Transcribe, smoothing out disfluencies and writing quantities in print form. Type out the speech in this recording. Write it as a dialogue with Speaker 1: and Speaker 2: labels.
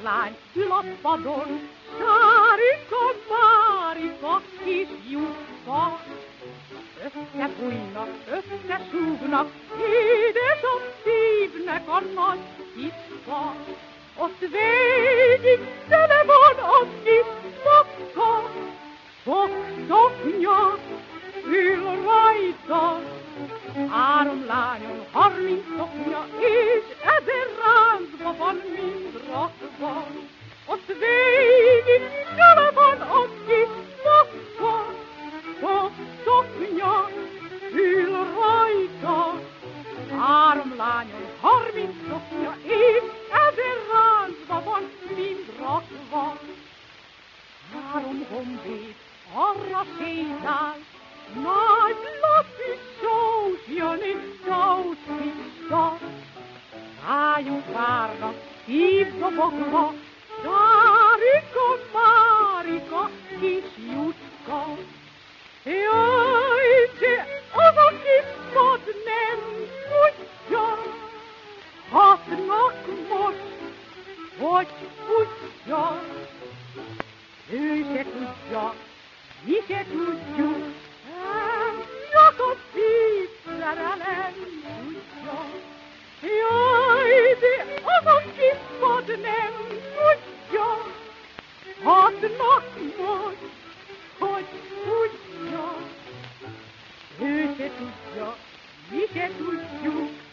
Speaker 1: lány ül a padon, Sárika, Márika, kis lyukka. Összefújnak, összesúgnak, édes a szívnek a nagy tiszta. Ott végig tele van a kis szakka, sok szoknya ül rajta. 3 lányon 30 szoknya, és 1000 ráncba van mind rakva. Ott végig tele van a kis szakka, sok szoknya ül rajta. 3 lányon 30 szoknya, és 1000 ráncba van mind rakva. 3 honvéd arra sétál, nagy lapű sós Jani Sauszista. Rájuk várnak szívdobogva, Sárika, Márika, kis lyucska. Jaj, de az a kis vad nem tudja, hatnak most, hogy tudja. Ő se tudja, mi se tudjuk, csak a szív szerelem tudja. Jaj, de az a kis vad nem tudja, hatnak most, hogy tudja. Ő se tudja, mi se tudjuk,